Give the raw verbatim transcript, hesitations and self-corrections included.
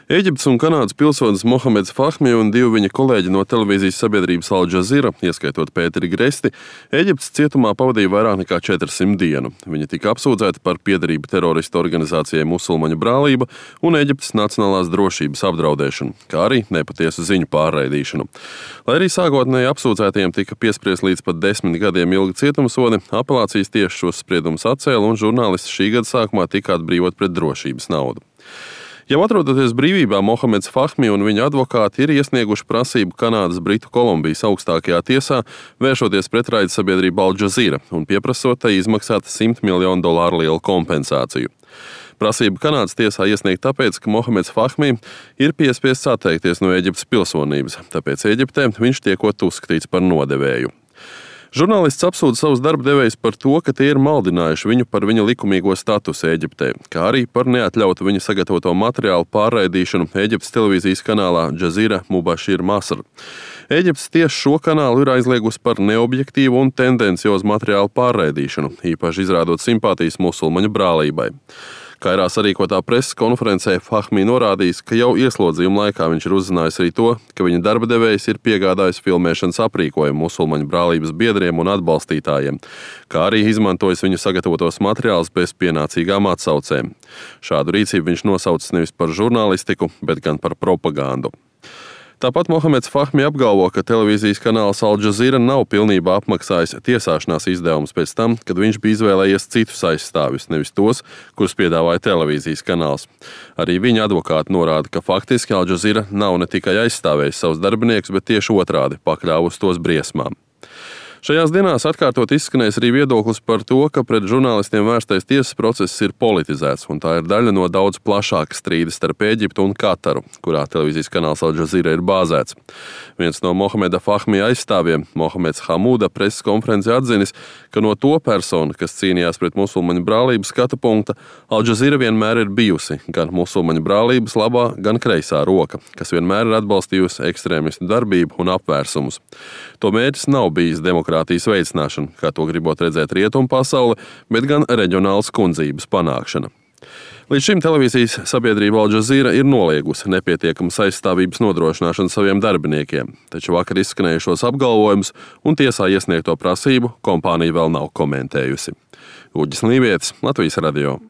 Ēģiptes un Kanādas pilsonis Mohameds Fahmi un divi viņa kolēģi no televīzijas sabiedrības Al Jazeera, ieskaitot Pēteri Gresti, Ēģiptes cietumā pavadīja vairāk nekā četrsimt dienu. Viņi tika apsūdzēti par piederību teroristu organizācijai Musulmaņu brālība un Ēģiptes nacionālās drošības apdraudēšanu, kā arī nepatiesu ziņu pārraidīšanu. Lai arī sākotnēji apsūdzētajiem tika piespriests līdz pat desmit gadiem ilga cietumsodi, apelācijas tiesa šos spriedumus atcēla un žurnālists šī gada sākumā tika atbrīvot pret drošības naudu. Jau atrodoties brīvībā, Mohameds Fahmi un viņa advokāti ir iesnieguši prasību Kanādas Britu Kolumbijas augstākajā tiesā, vēršoties pret raidsabiedrību Al Jazeera un pieprasot tai izmaksāt simt miljonu dolāru lielu kompensāciju. Prasība Kanādas tiesā iesniegt tāpēc, ka Mohameds Fahmi ir piespiests atteikties no Ēģiptes pilsonības, tāpēc Ēģiptē viņš tiekot uzskatīts par nodevēju. Žurnālists apsūdz savus darbdevējus par to, ka tie ir maldinājuši viņu par viņa likumīgo statusu Ēģiptē, kā arī par neatļautu viņa sagatavoto materiālu pārraidīšanu Ēģiptes televīzijas kanālā Jazeera Mubashir Masr. Ēģiptes tiesa šo kanālu ir aizliegusi par neobjektīvu un tendenciozu materiālu pārraidīšanu, īpaši izrādot simpātijas Musulmaņu brālībai. Kairā sarīkotā preses konferencē Fahmi norādījis, ka jau ieslodzījuma laikā viņš ir uzzinājis arī to, ka viņa darba devējs ir piegādājis filmēšanas aprīkojumu Musulmaņu brālības biedriem un atbalstītājiem, kā arī izmantojis viņu sagatavotos materiālus bez pienācīgām atsaucēm. Šādu rīcību viņš nosaucis nevis par žurnālistiku, bet gan par propagandu. Tāpat Mohameds Fahmi apgalvo, ka televīzijas kanāls Al Jazeera nav pilnībā apmaksājis tiesāšanās izdevumus pēc tam, kad viņš bija izvēlējies citus aizstāvjus, nevis tos, kurus piedāvāja televīzijas kanāls. Arī viņa advokāti norāda, ka faktiski Al Jazeera nav ne tikai aizstāvējis savus darbiniekus, bet tieši otrādi pakļāvusi tos briesmām. Šajās dienās atkārtot izskanējis arī viedoklis par to, ka pret žurnālistiem vērstais tiesas process ir politizēts, un tā ir daļa no daudz plašāka strīda starp Ēģiptu un Kataru, kurā televīzijas kanāls Al Jazeera ir bāzēts. Viens no Mohameda Fahmi aizstāvjiem, Mohameds Hamuda, preses konferencē atzinis, ka no to personu, kas cīnījās pret musulmaņu brālību skatu punkta, Al Jazeera vienmēr ir bijusi gan musulmaņu brālības labā, gan kreisā roka, kas vienmēr ir atbalstījusi ekstrēmistu darbību un apvērsumus. To mērķis nav bijis demokrātijas veicināšana, kā to gribot redzēt rietumu pasaule, bet gan reģionālas kundzības panākšana. Līdz šim televīzijas sabiedrība Al Jazeera ir noliegusi nepietiekamas aizstāvības nodrošināšanu saviem darbiniekiem, taču vakar izskanējušos apgalvojumus un tiesā iesniegto prasību kompānija vēl nav komentējusi. Uģis Līvietis, Latvijas radio.